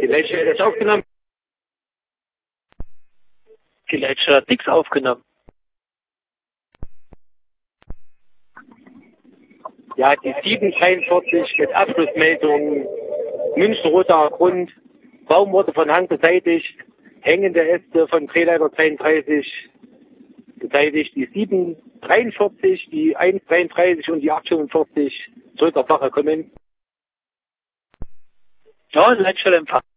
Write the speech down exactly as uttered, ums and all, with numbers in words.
Die Leiche ist aufgenommen. Die Leiche hat nichts aufgenommen. Ja, die sieben dreiundvierzig mit Abschlussmeldung, München-roter Grund, Baum wurde von Hand beseitigt, hängende Äste von Drehleiter zweiunddreißig beseitigt, die sieben dreiundvierzig, die eins dreiunddreißig und die acht fünfundvierzig zu der Sache kommen. Ja, Leitstellempfang.